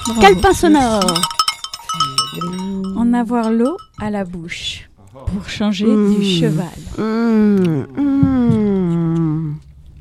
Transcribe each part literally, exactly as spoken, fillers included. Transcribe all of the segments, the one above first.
Calepin sonore. En avoir l'eau à la bouche pour changer mmh. du cheval. Mmh. Mmh.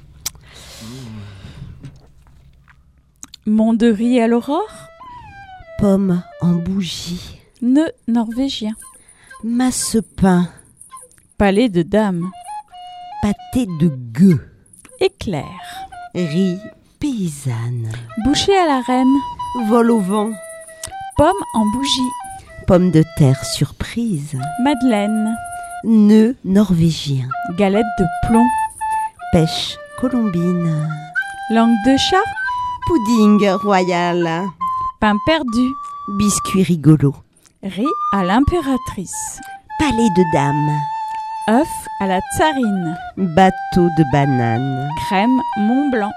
Mont de riz à l'aurore. Pomme en bougie. Nœud norvégien. Masse-pain. Palais de dame. Pâté de gueux. Éclair. Riz paysanne. Bouchée à la reine. Vol au vent. Pomme en bougie. Pomme de terre surprise. Madeleine. Nœud norvégien. Galette de plomb. Pêche colombine. Langue de chat. Pudding royal. Pain perdu. Biscuit rigolo. Riz à l'impératrice. Palais de dame. œuf à la tsarine. Bateau de banane. Crème Mont Blanc.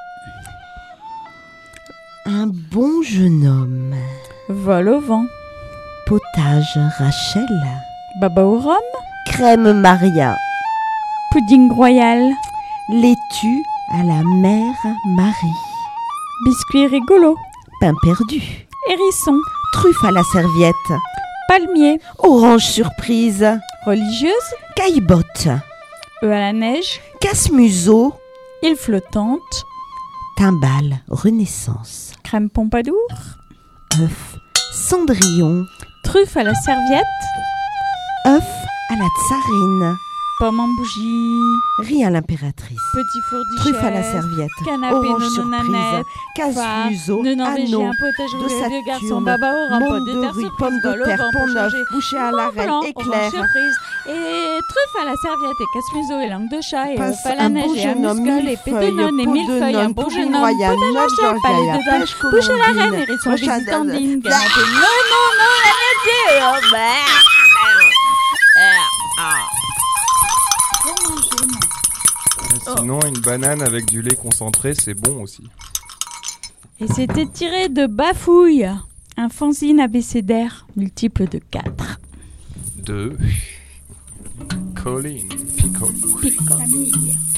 Un bon jeune homme. Vol au vent. Potage Rachel. Baba au rhum. Crème Maria. Pudding royal. Laitue à la mère Marie. Biscuit rigolo. Pain perdu. Hérisson. Truffe à la serviette. Palmier. Orange surprise. Religieuse. Caillebotte. Eux à la neige. Casse-museau. Île flottante. Timbale Renaissance. Crème Pompadour. œuf Cendrillon. Truffe à la serviette. œuf à la tsarine. Pomme en bougie. Riz à l'impératrice. Petit four du Truffe chef. à la serviette. Canapé Orange non surprise. Casse-museau. Nœud norvégien. Anneau. Potage de roulet de garçon. Saturne. Baba au rhum. Pote de Monde terre de riz. surprise. Pomme de Vol au terre. vent pour Pont neuf. changer. Bouchée à la Mont reine. Blanc, Éclair. orange surprise. Et truffe à la serviette. Et casse-museau et langue de chat. Et Passe œuf à la un neige. beau Et un jeune homme, muscol. Et pédonone. Et peau de millefeuille. Un nonne, beau pudding jeune homme. royal, Potage neuf Rachel. Palais de dame. pêche Bouche à la reine. colombine. Hérisson. Rochade- Visitandine. Ah. Canapé. Non, non, non. La métier. Oh, bah. Sinon, une banane avec du lait concentré, c'est bon aussi. Et c'était tiré de Bafouille, un fanzine abécédaire multiple de quatre. De Colline Picot. Pico.